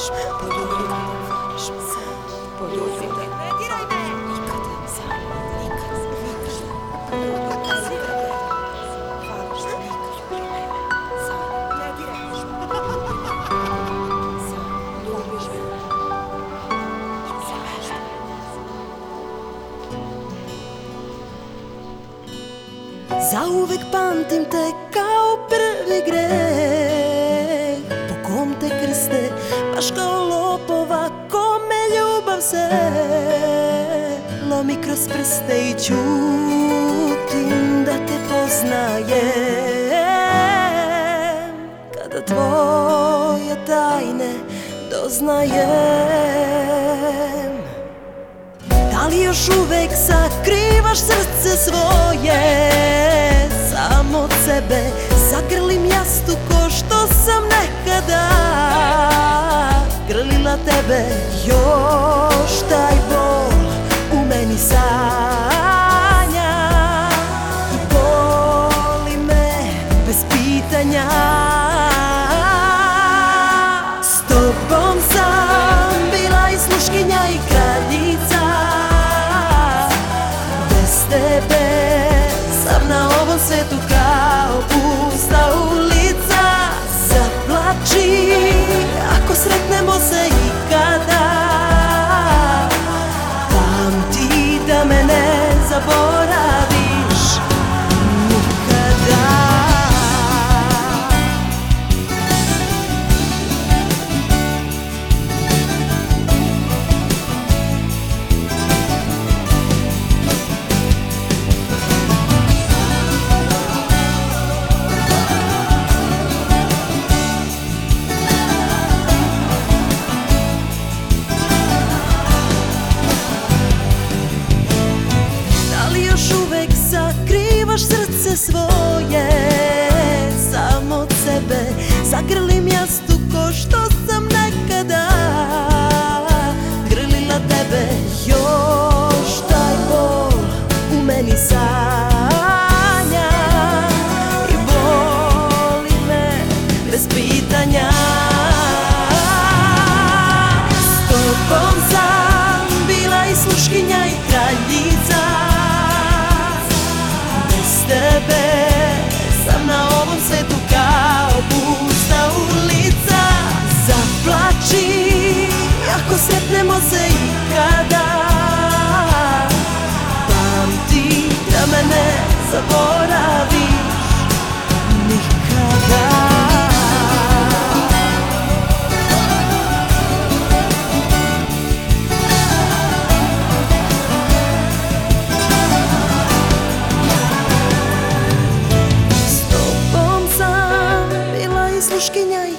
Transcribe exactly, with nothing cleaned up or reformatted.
poljubi me, poljubi me, ne diraj me, nikad, nikad, nikad, poljubi me, nikad, hvala što nikad ljubi me, ne diraj me, ljubiš me, Zauvek pamtim te kao prvi greh po kom te krste, baš kao lopova kome ljubav se lomi kroz prste i ćutim da te poznajem kada tvoje tajne doznajem. Da li još uvek sakrivaš srce svoje, sam od sebe zagrlim jastu ko što sam nekada grlila tebe. Još taj bol u meni sanja i boli me bez pitanja. S tobom sam bila i sluškinja i kraljica, tebe sam na ovom svetu kao pusta ulica. Zaplači ako sretnemo se ikada, pamti da me ne zaboraviš nikada. Srce svoje sam od sebe zagrlim jastu ko što sam nekada grlila tebe. Još taj bol u meni sanja i boli me bez pitanja. S tobom sam bila i sluškinja i kraljica, tebe sam na ovom svetu kao pusta ulica. Zaplači ako sretnemo se ikada, pamti da me ne zaboraviš nikada. Sluškinja i